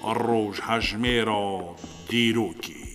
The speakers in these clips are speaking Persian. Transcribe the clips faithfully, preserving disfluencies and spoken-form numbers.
روژ هجمه را دیروکی.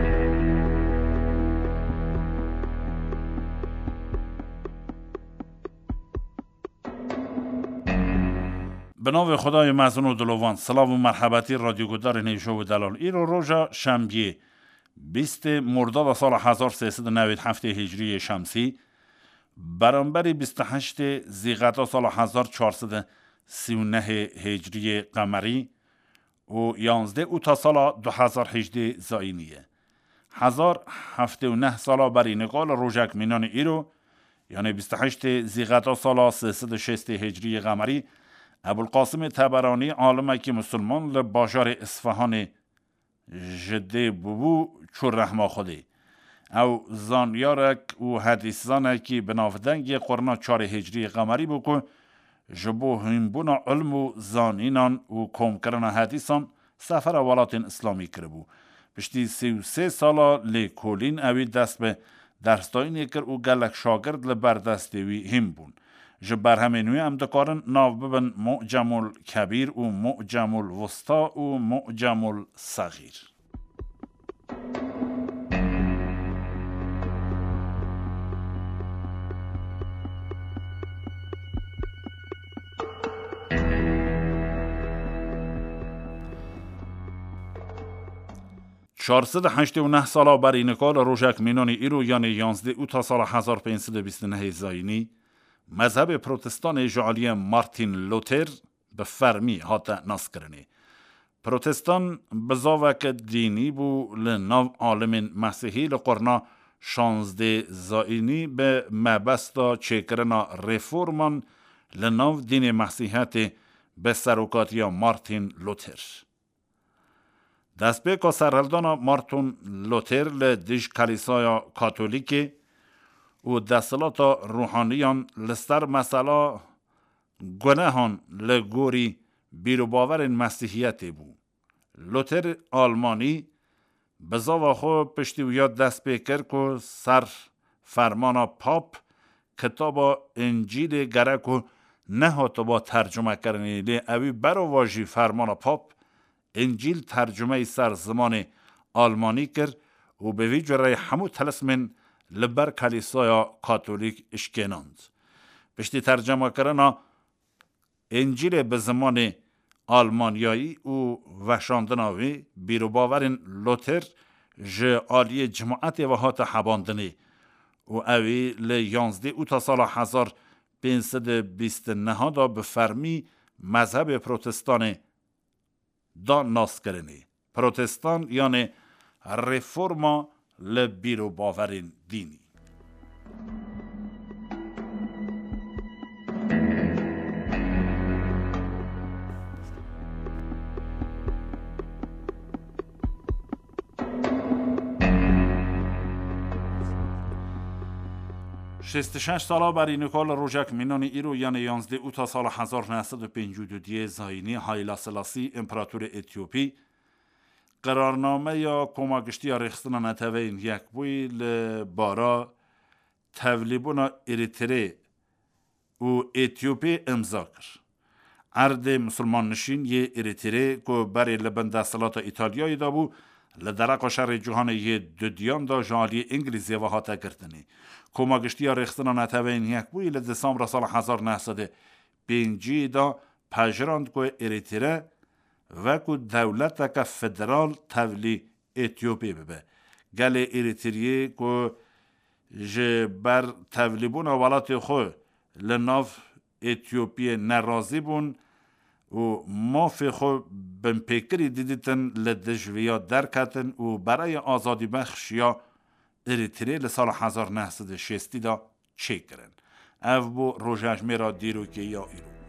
به نام خدای مزون و دلوان. سلام و مرحبتی رادیو گودار نیشو و دلال. ایرو روژا شنبه بیست مرداد سال هزار و سیصد و نود و هفت هجری شمسی برابر بیست و هشت ذیقعده سال هزار و چهارصد و سی و نه هجری قمری و یازده اوت سال دو هزار و هجده زاینیه. هزار و هفتاد و نه سال بری نقال روژک مینان ایرو یعنی بیست و هشت ذیقعده سال سیصد و شصت هجری قمری ابوالقاسم طبرانی عالمه که مسلمان لباشار اصفهان جده بوبو چور رحمه خوده او زانیارک و حدیثانه که بنافدنگ قرنا چار هجری قمری بکن جبو همبونا علم و زانینان و کم کرنا حدیثان سفر ولات اسلامی کربو. پشتی سی و سه سالا لی کولین اوی دست به درستاینی کر و گلک شاگرد لبردستوی هم بون. جبر همینوی هم دکارن ناو ببن معجم الکبیر و معجم الوسطا و معجم الصغیر. چهارصد و هشتاد و نه سالا بر اینکال روژک مینانی ایرو یعنی یازده اوت سال هزار و پانصد و بیست و نه زاینی مذهب پروتستان جعالی مارتین لوتر به فرمی هات ناس کرنه. پروتستان بزاوک دینی بو لناو عالم مسیحی لقرنا شانزده زاینی به مبستا چکرنا ریفورمان لناو دین مسیحیت به سروکاتی مارتین لوتر. دست به که سرهلدان مارتین لوتر لدیش کلیسای کاتولیکی و دستلات روحانیان لستر مسئله گناهان لگوری بیرو باور مسیحیت بو. لوتر آلمانی بزاوا خو پشتی و یاد دست بکر که سر فرمان پاپ کتاب انجیل گرکو نهات با ترجمه کرنی لی اوی برو واجی فرمان پاپ انجیل ترجمه سر زمان آلمانی کرد و به وی جرای همو تلسمن لبر کلیسای کاتولیک اشکناند. پشتی ترجمه کردن انجیل به زمان آلمانیایی و وشاندناوی بیرو باورن لوتر جه آلی جماعت و هات حباندنی و اوی لی یانزده اوت سال هزار پینصد بیست و نه دا به فرمی مذهب پروتستان دا ناس کرنی. پروتستان یعنی ریفورما لبیرو باورین دینی. شست و شش سالا بر اینکال روژک مینانی ایرو یعنی یازده اوت سال هزار و نهصد و پنجاه و دو زاینی هایلا سلاسی امپراتور اتیوپی قرارنامه یا کماگشتی یا رخصتنا نتوین یک بوی لبارا تولیبونا اریتره و اتیوپی امضا کرد. ارد مسلمان نشین یه اریتره که برای لبند دستلات ایتالیایی دا بو لدرق شر جهان یه دودیان دا جالی انگلیزی و هاتا کردنی. کماگشتی یا رخصتنا نتوین یک بوی لدسامبر سال هزار و نهصد و پنجاه دا پجراند که اریتره و که دولت که فدرال تولی اتیوپی ببه. گل اریتریه که جبر تولی بون ولات خو لناف اتیوپی نرازی بون و مافی خو بمپیکری دیدیتن لدجویا درکتن و برای آزادی بخش یا اریتریه لسال هزار و نهصد و شصت دا چه کرن. او بو روژ هجمه را دیرو که یا ایرو.